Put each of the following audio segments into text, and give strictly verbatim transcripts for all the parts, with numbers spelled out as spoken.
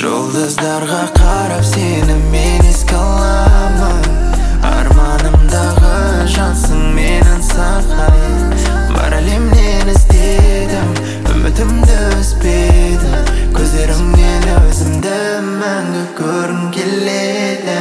Жұлдыздарға қарап сені мен еске аламын. Арманымдағы жансың менің саған. Бар әлемнен іздедім, үмітімді үзбедім. Көздеріңнен өзімді мәңгі көргім келеді.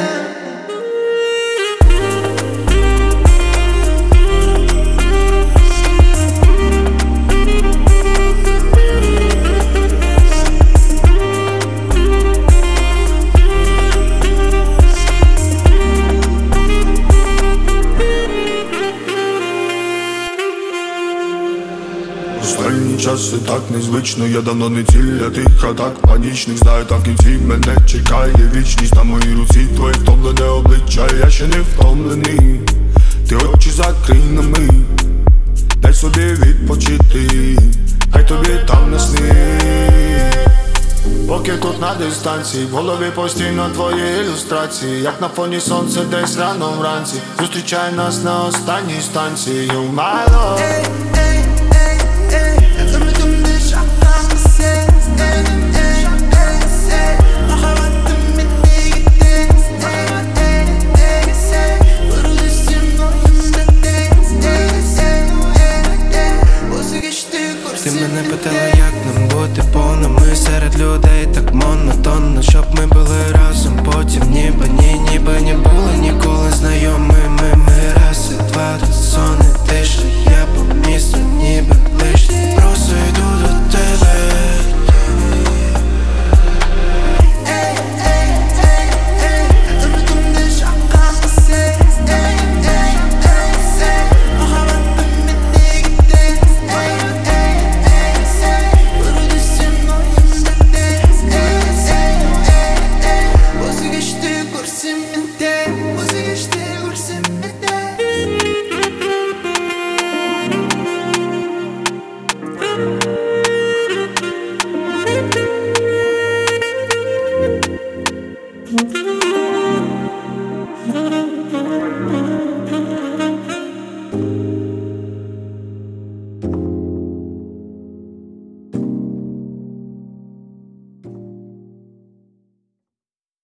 Останній час все так незвично, я давно не ціль, а тих атак панічних. Знаю, там в кінці мене чекає вічність. На моїй руці твоє втомлене обличчя, я ще не втомлений. Ти очі закрий на мить, дай собі відпочити, хай тобі там не снить. Поки тут на дистанції, в голові постійно твої ілюстрації. Як на фоні сонця десь рано вранці, зустрічай нас на останній станції. You my love. Ey, ey, ey, ey, ömrümde şahane sen.